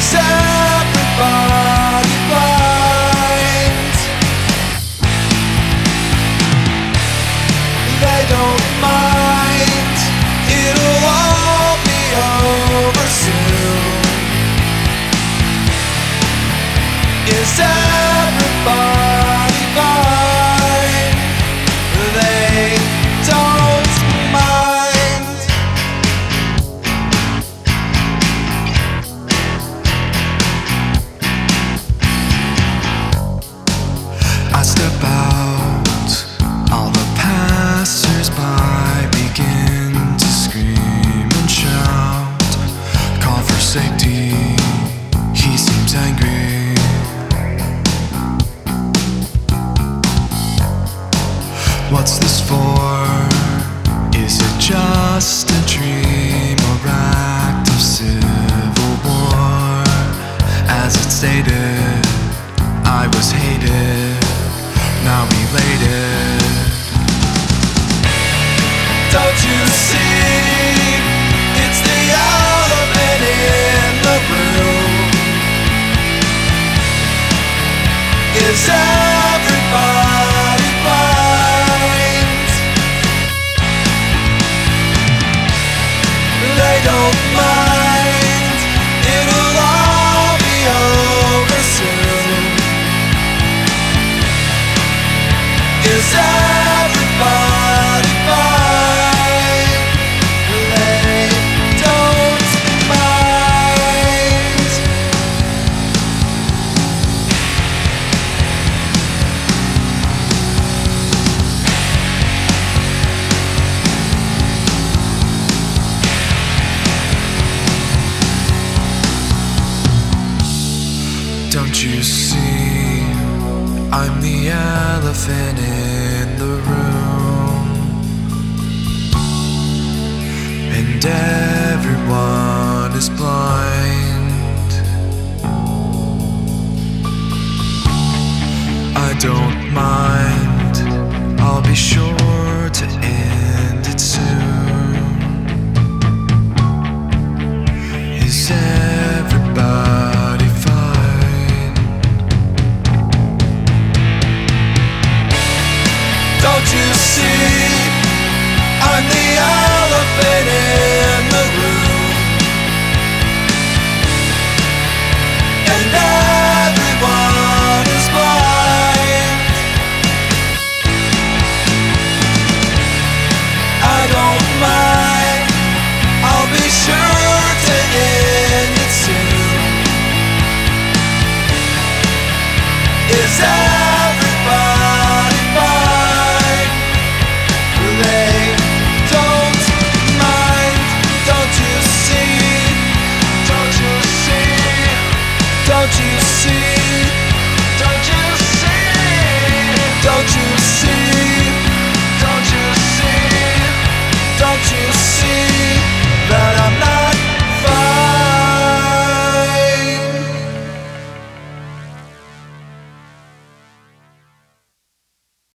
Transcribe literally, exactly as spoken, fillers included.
Is everybody blind? They don't mind. It'll all be over soon. Is everybody blind? They don't mind. I step out, all the passers-by begin to scream and shout, call for safety, he seems angry. What's this for? Is it just a dream or act of civil war? As it stated, I was hated, now elated. Don't you see? It's the elephant in the room. Is everybody blind? They don't mind. It'll all be over soon. Is everybody fine? They don't mind. Don't you see? I'm the elephant in the room, and everyone is blind. I don't mind, I'll be sure to